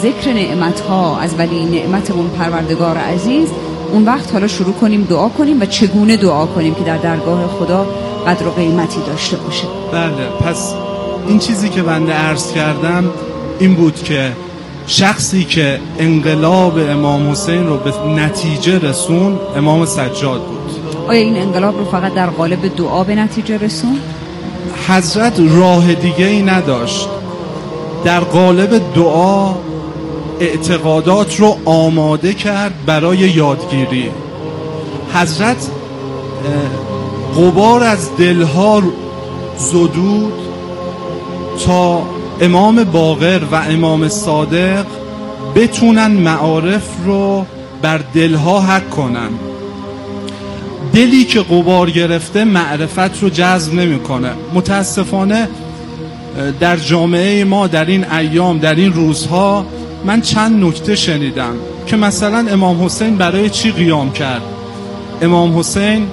ذکر نعمت‌ها از ولی نعمتمون پروردگار عزیز، اون وقت حالا شروع کنیم دعا کنیم و چگونه دعا کنیم که در درگاه خدا قدر و قیمتی داشته باشه. بله، پس این چیزی که بنده عرض کردم این بود که شخصی که انقلاب امام حسین رو به نتیجه رسون امام سجاد بود. آیا این انقلاب رو فقط در قالب دعا به نتیجه رسون؟ حضرت راه دیگه ای نداشت، در قالب دعا اعتقادات رو آماده کرد برای یادگیری. حضرت غبار از دلها زدود تا امام باقر و امام صادق بتونن معارف رو بر دلها حک کنن. دلی که غبار گرفته معرفت رو جذب نمیکنه. متاسفانه در جامعه ما در این ایام، در این روزها، من چند نکته شنیدم که مثلا امام حسین برای چی قیام کرد. امام حسین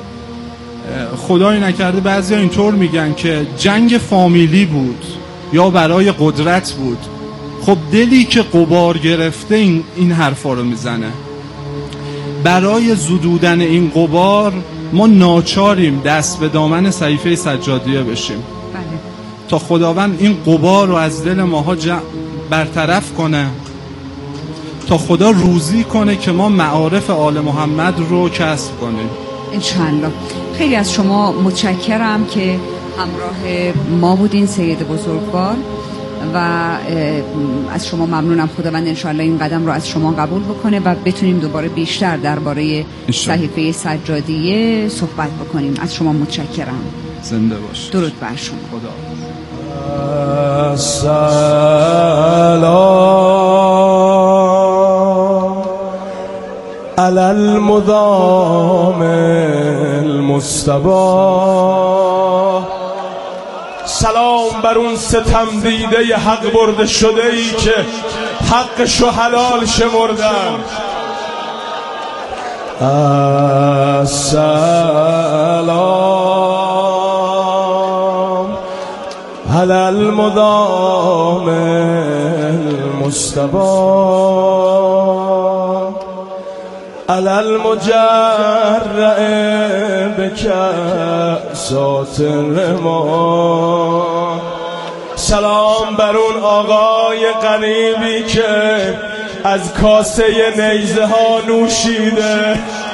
خدای نکرده بعضی ها اینطور میگن که جنگ فامیلی بود یا برای قدرت بود. خب دلی که غبار گرفته این حرفا رو میزنه. برای زدودن این غبار ما ناچاریم دست به دامن صحیفه سجادیه بشیم. بله. تا خداوند این غبار رو از دل ماها برطرف کنه، تا خدا روزی کنه که ما معارف آل محمد رو کسب کنیم انشاءالله. خیلی از شما متشکرم که همراه ما بودین سید بزرگوار و از شما ممنونم. خداوند انشاءالله این قدم رو از شما قبول بکنه و بتونیم دوباره بیشتر درباره صحیفه سجادیه صحبت بکنیم. از شما متشکرم. زنده باش. درود بر شما. خدا. السلام علی المدام المصطفی. سلام بر اون ستم دیده حق برده شده ای که حقشو حلال شمردن. السلام علی المدام المصطفی علی المجرع بکأسات الرما. سلام بر اون آقای غریبی که از کاسه نیزه ها نوشیده.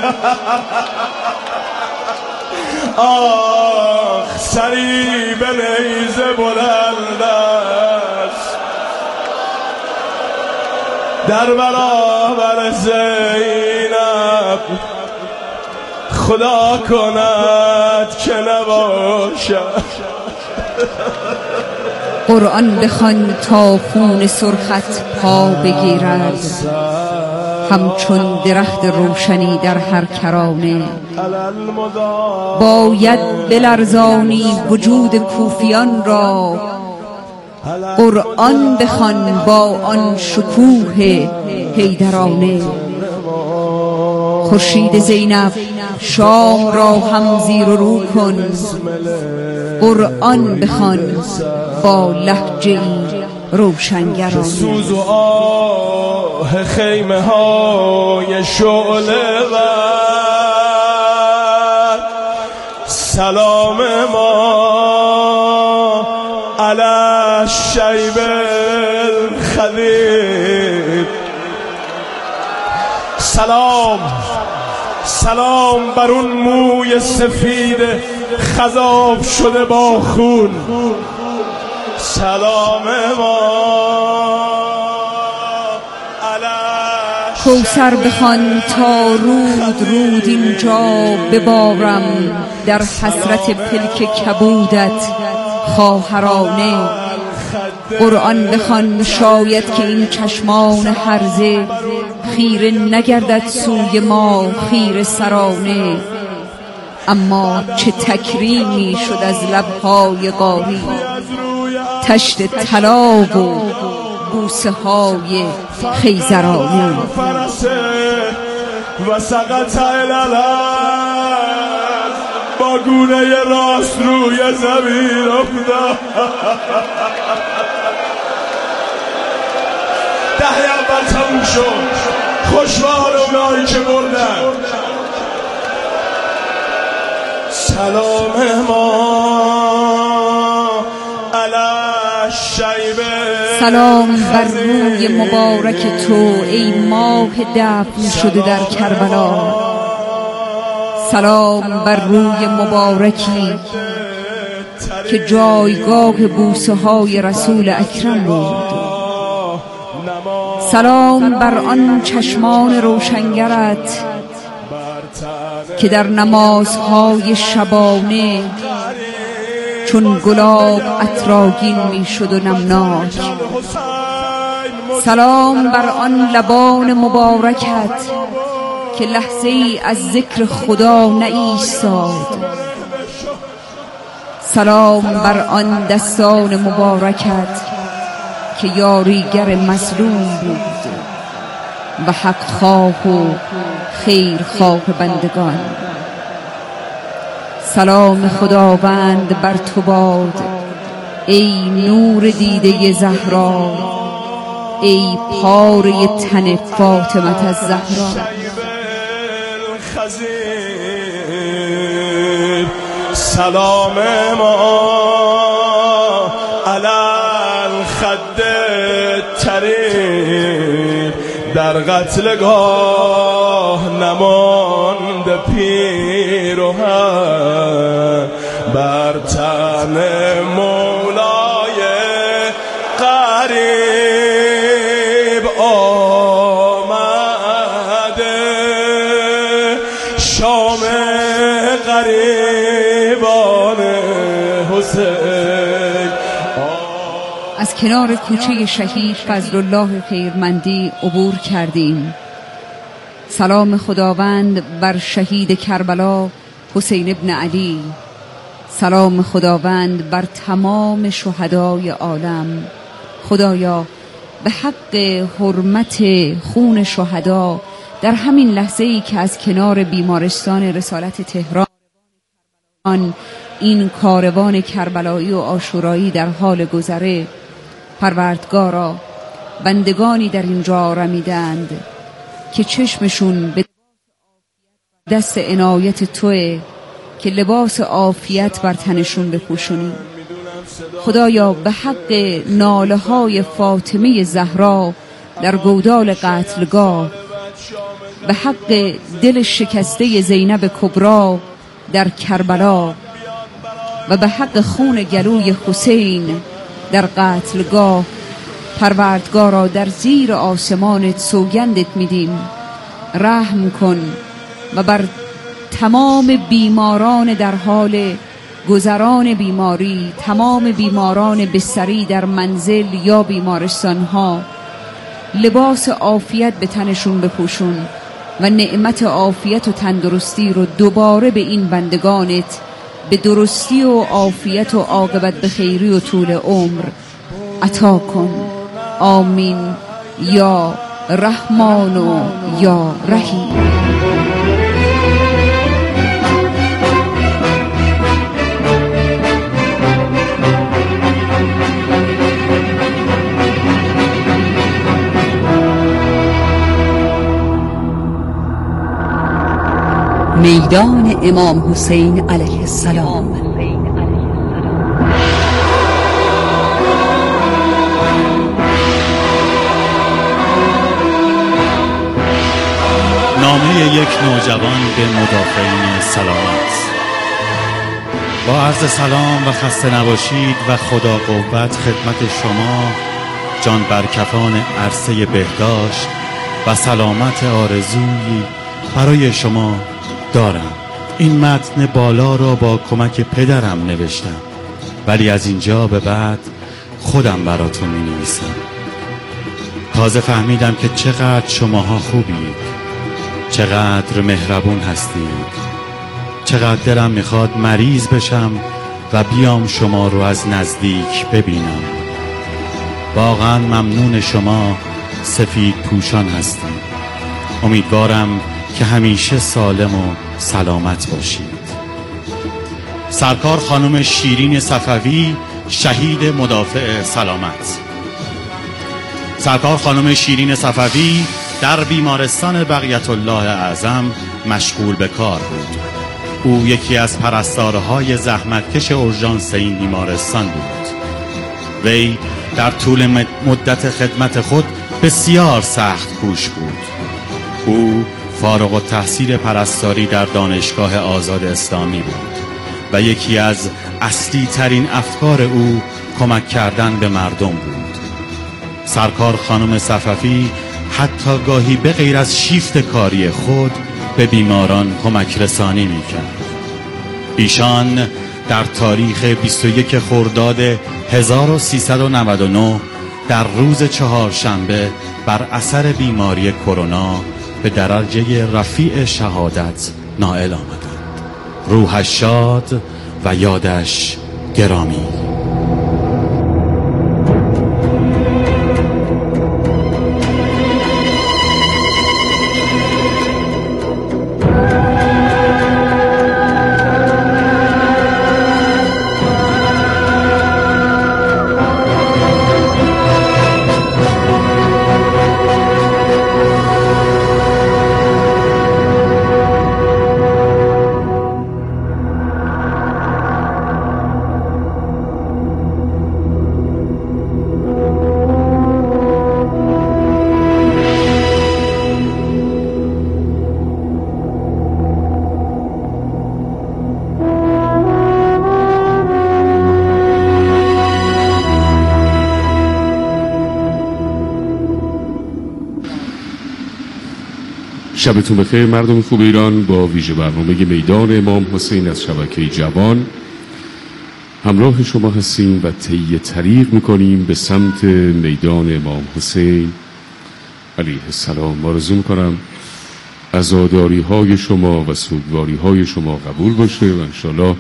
آخ سری به نیزه بلند است در برابر زینب، خدا کند که نباشد. قرآن بخوان تا خون سرخت پا بگیرد، همچون درخت روشنی در هر کرانه. باید بلرزانی وجود کوفیان را، قرآن بخوان با آن شکوه حیدرانه. خورشید زینب شام را هم زیر و رو کن، قرآن بخوان با لهجه روشنگرانه. سوز و آه خیمه های شعله ور، سلام ما علی الشیب الخلیب. سلام بر اون موی سفید خضاب شده با خون. سلام ما کوثر بخوان تا رود اینجا ببارم، در حسرت پلک کبودت خواهرانه. قرآن بخوان شاید که این چشمان هرزه خیره نگردد سوی ما خیره سرانه. اما چه تکریمی شد از لبهای قاری، تشت طلا و بوسه های خیزرانه. و سقط الالم با گونه راست روی زمین افتاد. دهه اول تموم شد. خوشحال اونایی که بردن. سلام ما علی شیبه، سلام بر روی مبارک تو ای ماه دفن شده در کربلا. سلام بر روی مبارکی که جایگاه بوسه های رسول اکرم بود. سلام بر آن چشمان روشنگرت که در نمازهای شبانه چون گلاب عطرآگین می شد و نمناک. سلام بر آن لبان مبارکت که لحظه ای از ذکر خدا نایستاد. سلام بر آن دستان مبارکت که یاریگر مظلوم بود و حق خواه و خیر خواه بندگان. سلام خداوند بر تو باد ای نور دیده زهرا، ای پاره تن فاطمه الزهرا. سلام ما علی الخد الطریق، در قتلگاه نمانده پیرهن، بر تن مولای غریب آمده شام غریبان حسین. از کنار کوچه شهید فضلالله خیرمندی عبور کردیم. سلام خداوند بر شهید کربلا حسین ابن علی. سلام خداوند بر تمام شهدای عالم. خدایا به حق حرمت خون شهدا در همین لحظه‌ای که از کنار بیمارستان رسالت تهران این کاروان کربلایی و عاشورایی در حال گذره، پروردگارا بندگانی در اینجا آرمیدند که چشمشون به دست عنایت توئه که لباس عافیت بر تنشون بپوشونی. خدایا به حق ناله های فاطمه زهرا در گودال قتلگاه، به حق دل شکسته زینب کبرا در کربلا و به حق خون گلوی حسین در قتلگاه، پروردگارا در زیر آسمانت سوگندت میدیم رحم کن و بر تمام بیماران در حال گذران بیماری، تمام بیماران بستری در منزل یا بیمارستان ها، لباس عافیت به تنشون بپوشون و نعمت عافیت و تندرستی رو دوباره به این بندگانت به درستی و عافیت و عاقبت به خیری و طول عمر عطا کن. آمین یا رحمان و یا رحیم. میدان امام حسین علیه السلام. نامه یک نوجوان به مدافعین سلامت. با عرض سلام و خسته نباشید و خدا قوت خدمت شما جان برکفان عرصه بهداشت و سلامت آرزویی برای شما دارم. این متن بالا را با کمک پدرم نوشتم، ولی از اینجا به بعد خودم براتون می نویسم. تازه فهمیدم که چقدر شماها خوبید، چقدر مهربون هستید، چقدر دلم میخواد مریض بشم و بیام شما رو از نزدیک ببینم. واقعا ممنون شما سفید پوشان هستید. امیدوارم که همیشه سالم و سلامت باشید. سرکار خانم شیرین صفوی، شهید مدافع سلامت. سرکار خانم شیرین صفوی در بیمارستان بقیت الله اعظم مشغول به کار بود. او یکی از پرستارهای زحمتکش اورژانس این بیمارستان بود. وی در طول مدت خدمت خود بسیار سخت کوش بود. او فارغ التحصیل پرستاری در دانشگاه آزاد اسلامی بود و یکی از اصلی ترین افکار او کمک کردن به مردم بود. سرکار خانم صفوی حتی گاهی به غیر از شیفت کاری خود به بیماران کمک رسانی می‌کرد. ایشان در تاریخ 21 خرداد 1399 در روز چهارشنبه بر اثر بیماری کرونا به درجه رفیع شهادت نائل آمدند. روحش شاد و یادش گرامی. شبتون بخیر مردم خوب ایران. با ویژه برنامه میدان امام حسین از شبکه جوان همراه شما هستیم و طی طریق میکنیم به سمت میدان امام حسین علیه السلام. آرزو میکنم عزاداری های شما و سوگواری های شما قبول باشه و انشالله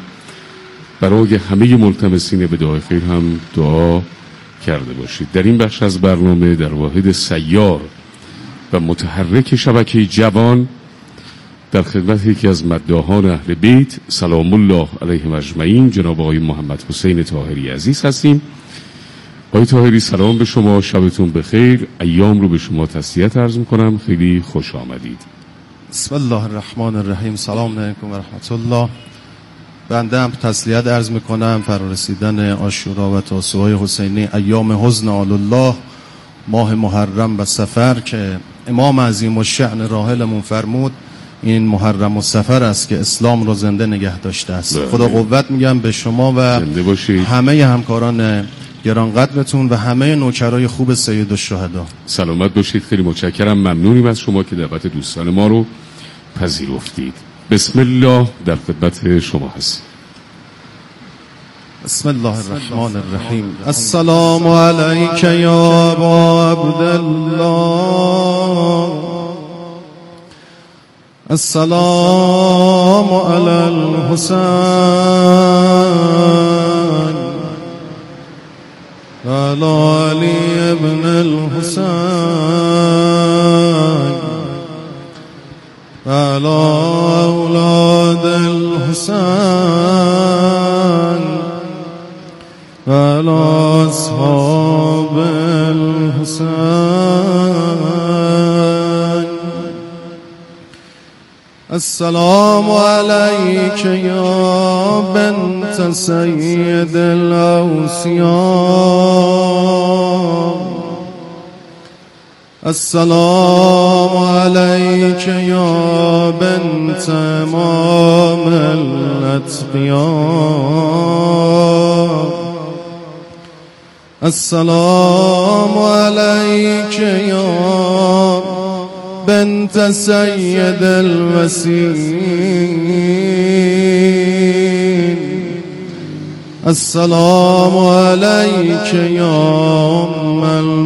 برای همه ملتمسین به دعای خیر هم دعا کرده باشید. در این بخش از برنامه در واحد سیار و متحرک شبکه جوان در خدمت یکی از مداحان اهل بیت سلام الله علیهم اجمعین جناب آقای محمد حسین طاهری عزیز هستیم. آقای طاهری سلام به شما، شبتون بخیر. ایام رو به شما تسلیت عرض میکنم، خیلی خوش آمدید. بسم الله الرحمن الرحیم. سلام علیکم و رحمت الله. بنده هم تسلیت عرض میکنم فرارسیدن عاشورا و تاسوعای حسینی، ایام حزن آل الله، ماه محرم و صفر که امام عظیم الشأن راحلمون فرمود این محرم و صفر است که اسلام را زنده نگه داشته است. خدا قوت میگم به شما و همه همکاران گران قدرتون و همه نوکرای خوب سید الشهدا. سلامت باشید. خیلی متشکرم، ممنونیم از شما که دعوت دوستان ما رو پذیرفتید. بسم الله در خدمت شما هستیم. بسم الله الرحمن الرحیم. السلام علیک یا ابا عبدالله، السلام علی الحسین و علی علی ابن الحسین و علی اولاد الحسین و علی اصحاب الحسین. السلام علیک یا بنت سید الاوصیاء، السلام علیک یا بنت امام الاتقیاء، السلام علیک یا بنت سید الوسیل، السلام علیک یا ام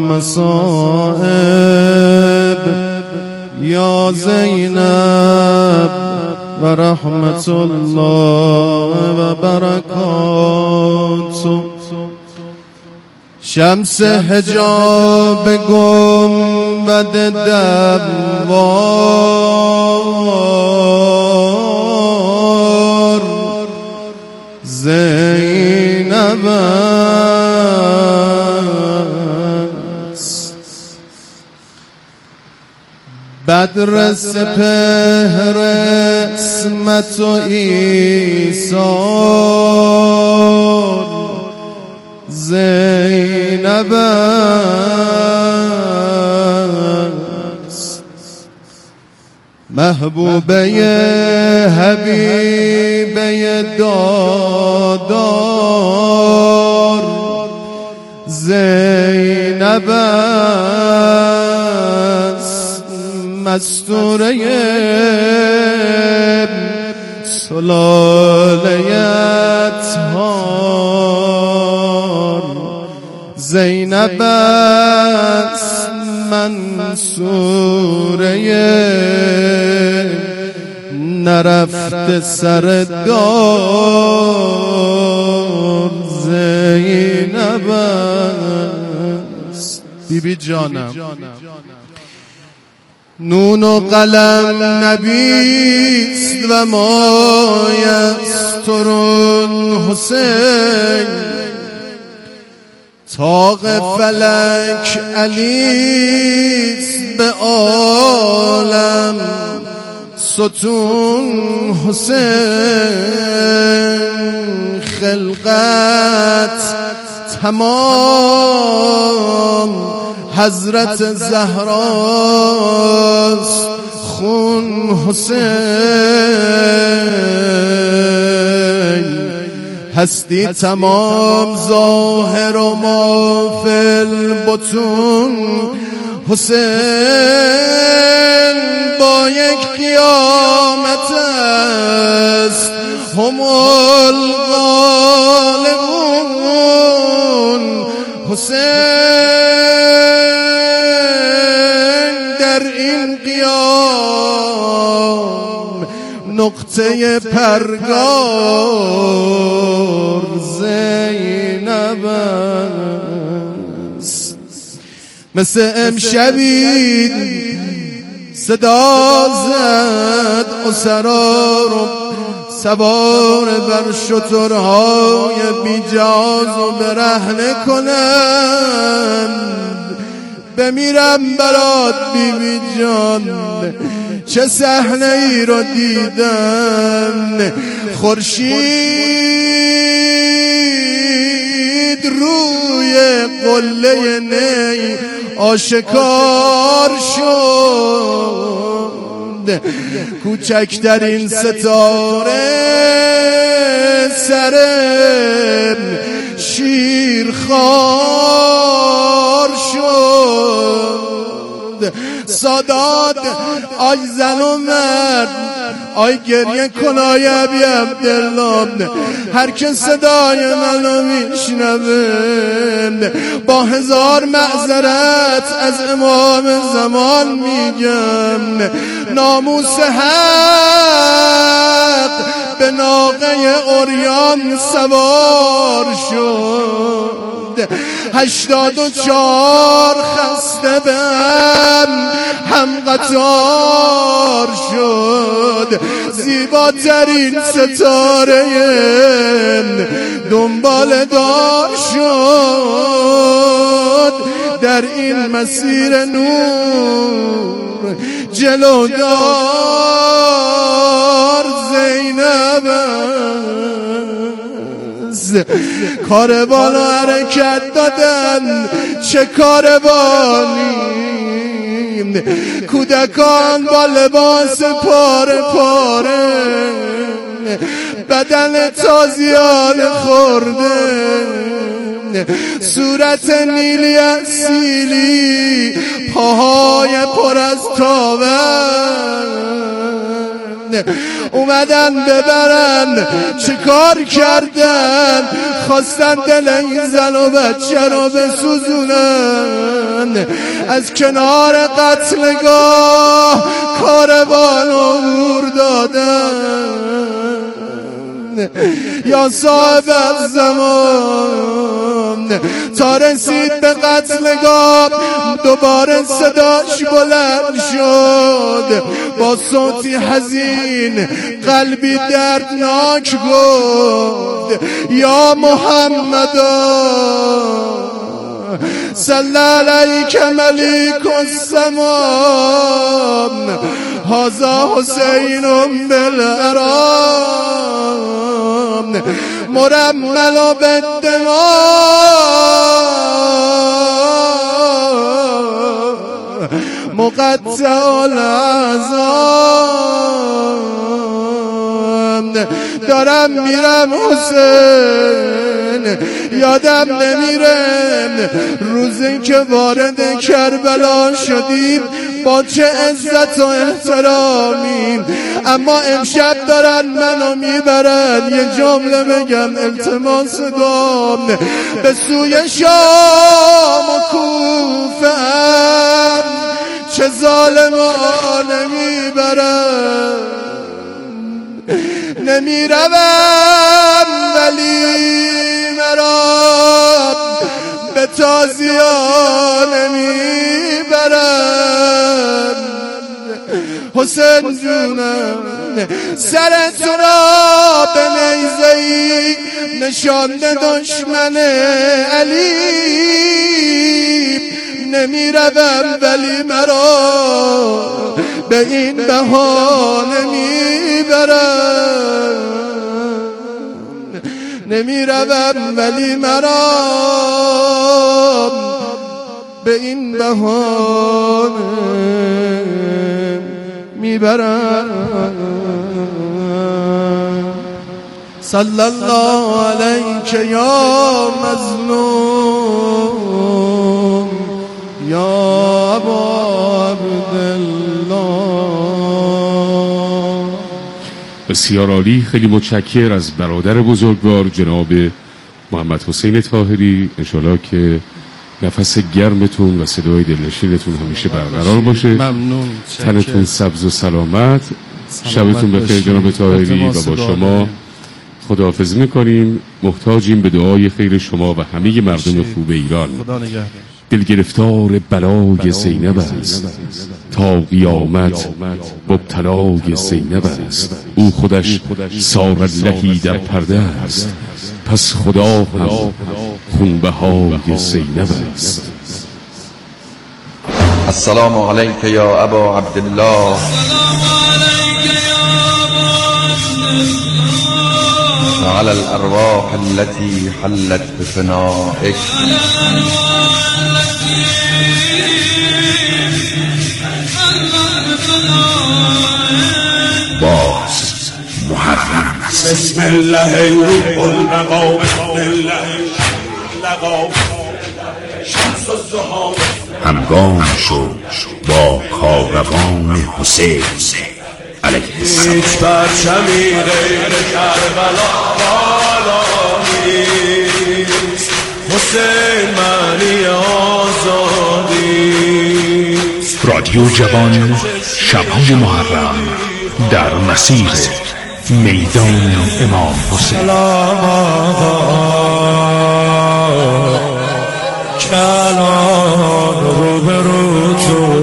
المصائب یا زینب و رحمت الله و برکاته. شمس حجاب گنبد دوار زینب است، بدر سپهر اسمت و ایثار زینب است، محبوبه حبیبه دادار زینب است، مستوره سلاله اطهار زینب است، منصوره نرفت سر دار زینب است. بیبی جانم نون و قلم نبیست و مایسترون حسین، طاق فلک علیست به عالم ستون حسین، خلقت تمام حضرت زهراست، خون حسین هستی تمام ظاهر و ما فی البطون حسین، با یک قیامت است هم الغالبون حسین، در این قیام نقطه پرگار زینب است. مثل امشبی صدا زد اسرا رو سوار بر شترهای بیجاز و برهنه کنند، بمیرم برات بیبی جان چه صحنه ای رو دیدم، خورشید روی قله نی آشکار شد، کوچکترین ستاره سر شیرخوار شد، سادات آی زن و مرد آی گریه کن آی ابی عبدالله، هر که صدای منو میشنوه با هزار معذرت از امام زمان میگم، ناموس حق به ناقه عریان سوار شد، 84 خسته به هم قطار شد، زیباترین ستاره دنبال دار شد، در این مسیر نور جلودار زینب است، کاروان و حرکت دادن چه کاروانی، کودکان با لباس پاره پاره، بدن تازیان خورده، صورت نیلی اصیلی، پاهای پر از تاون، اومدن ببرن چه کار کردن، خواستن دل این زن و بچه رو بسوزونن، از کنار قتلگاه کاروان عبور دادن، یا صاحب زمان تا رسید به قتلگاه دوباره صداش بلند شد، با صوتی حزین قلبی دردناک گفت یا محمد صلی علیک ملیک السمان هذا حسین بالارام مرمل بالدماء مقطع العظام دارم میرم حسین یادم نمیره روزی که وارد کربلا شدیم با چه عزت و احترامیم، اما امشب دارن منو میبرن یه جمله بگم التماس دام به سوی شام و کوفه چه ظالمانه میبرن نمیروم ولی مرا به تازیانه میبرن حسین جونم سرت را به نیزه‌ای نشانده دشمن علی نمیروم ولی مرا به این بهانه میبرن نمیروم ولی مرا به این بهانه میبرن صلی الله علیک یا مظلوم یا ابا عبدالله. بسیار عالی. خیلی متشکر از برادر بزرگوار جناب محمد حسین طاهری. انشالله که نفس گرمتون و صدای دلنشینتون همیشه برقرار باشه. ممنون. تنتون سبز و سلامت. شبتون بخیر جناب طاهری و با شما خداحافظی میکنیم. محتاجیم به دعای خیر شما و همه مردم خوب ایران. دل گرفتار بلای زینب است تا قیامت مبتلای زینب است. او خودش ساراللهی در پرده است، پس خدا هم خونبهای زینب است. السلام علیک یا ابا عبدالله. وعلى الأرواح التي حلت بفنائك باز محرم است. بسم الله روح المقام بسم الله لقام شمس الزهام همگام شو با کاروان حسین علیه السلام. هیچ پرچمی غیر کربلا بالا نیست، حسین معنی آزادی. رادیو جوان شب‌های محرم در مسیر میدان امام حسین. کلان روبرو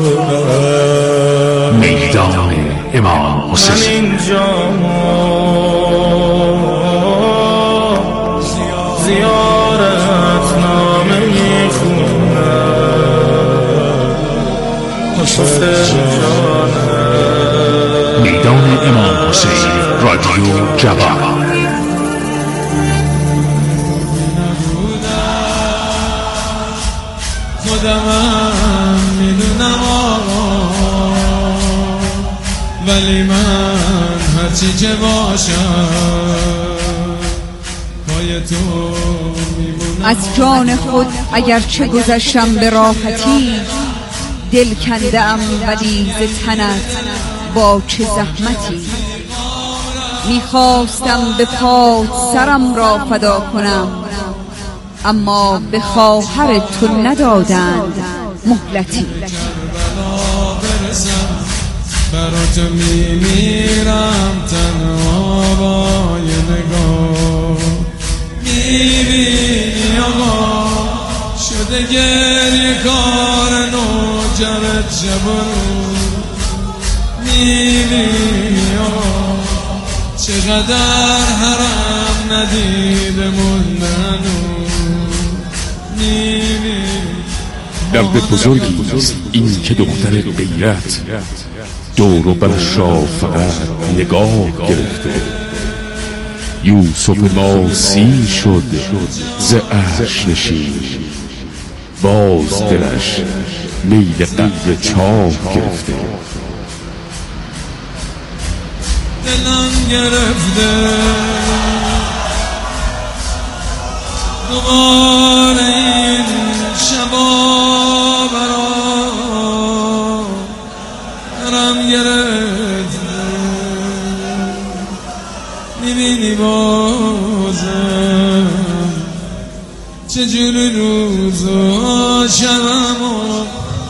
میدان امام حسین. زیارت نامه میدان امام حسین. رادیو جوان. خودمم میدونم ولی من هرچی که باشم پای تو میمونم. از جان خود اگرچه گذشتم به راحتی، دل کندم ولی ز تنت با چه زحمتی. میخواستم به پات سرم را فدا کنم، اما به خواهر تو ندادند مهلتی. برات میمیرم تنها با یه نگاه. میبینی آقا شده گریه کار نوجرت جبرو. میبینی آقا چقدر حرم ندیده موندنو. درد بزرگی است این که دختر غیرت دور و برش را فقط نگاه گرفته. یوسف ما سیر شد ز عرش نشین، باز دلش میل قدر چاه گرفته. دلم گرفته دوباره این شبا برا دلم گرفته. میبینی بازم چجوری روزا شبم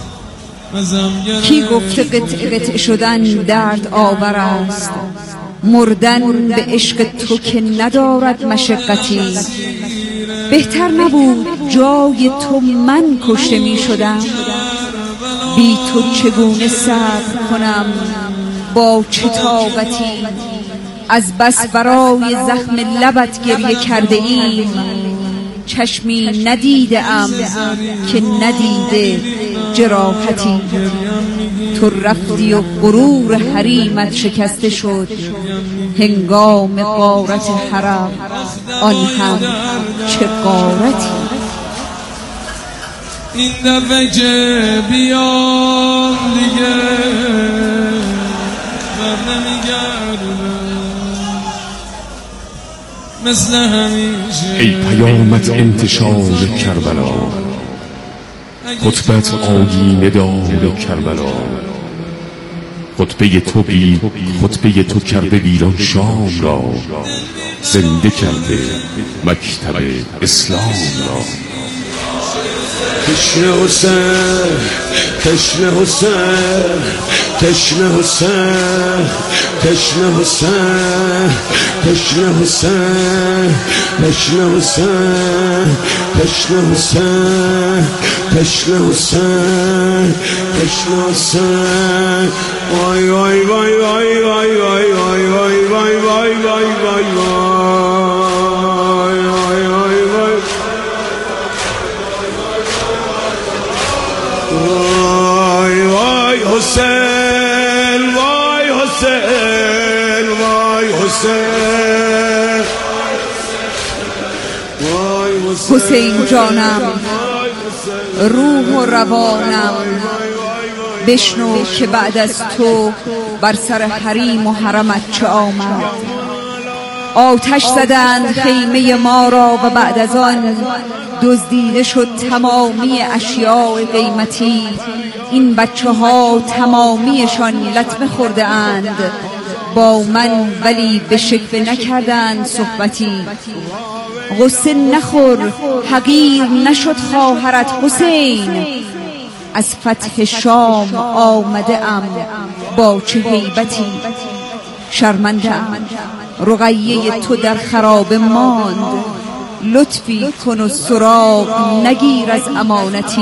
کی گفت قطع قطع شدن درد آور است؟ مردن به عشق تو که ندارد مشقتی. بهتر نبود جای تو من کشته می شدم؟ بی تو چگونه صبر کنم با چه طاقتی؟ از بس برای زخم لبت گریه کرده ایم، چشمی ندیده ام که ندیده جراحتی. تو رفتی و غرور حریمت شکسته شد، هنگام غارت حرم آن هم چه غارتی. این دفعه که بیام دیگه بر نمیگردم مثل همیشه. ای پیامت انتشار کربلا، خطبت آیینه دار کربلا. خطبه تو بی خطبه تو کرده ویران شام را، زنده کرده مکتب اسلام را. تشنه حسین تشنه حسین تشنه حسین تشنه حسین تشنه حسین تشنه حسین تشنه حسین تشنه حسین تشنه حسین. وای وای وای وای وای وای وای وای وای وای وای وای حسین وای حسین وای حسین وای حسین جانم، روح و روانم، بشنو که بعد از تو بر سر حریم و حرمت چه آمد. آتش زدند خیمه ما را و بعد از آن دزدیده شد تمامی اشیاء قیمتی. این بچه ها تمامیشان لطمه خورده اند با من، ولی به شکوه نکردند صحبتی. غصه نخور، حقیر نشد خواهرت حسین. از فتح شام آمده ام با چه هیبتی. شرمنده ام رقیه تو در خرابه ماند، لطفی کن و سراغ نگیر از امانتی.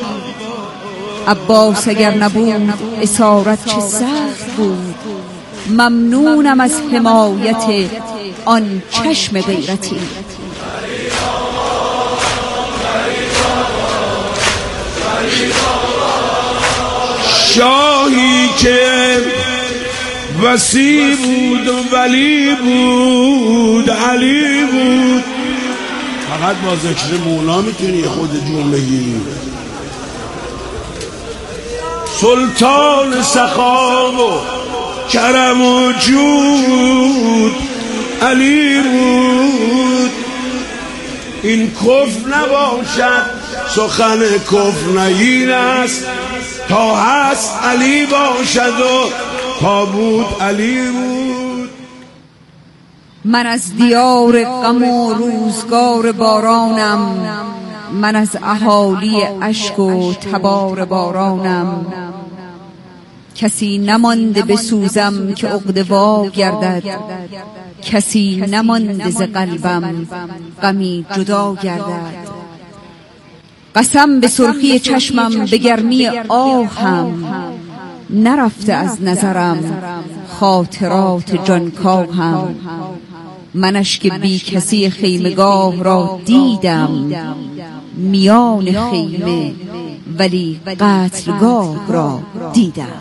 عباس اگر نبود اسارت چه سخت بود، ممنونم از حمایت آن چشم غیرتی. شاهی که وسیع بود و ولی بود علی بود. فقط با ذکر مولا میتونی خود جون بگیری. سلطان سخا و کرم و جود علی بود. این کفر نباشد سخن کفر نگین است، تا هست علی باشد و تا بود علی بود. من از دیار غم و روزگار بارانم، من از اهالی اشک و تبار بارانم. کسی نمانده بسوزم که عقده‌وار گردد، کسی نمانده ز قلبم غمی جدا گردد. قسم به سرخی چشمم به گرمی آهم، نرفته از نظرم خاطرات جانکاهم. منش که بی کسی خیمگاه را دیدم، میان خیمه ولی قتلگاه را دیدم.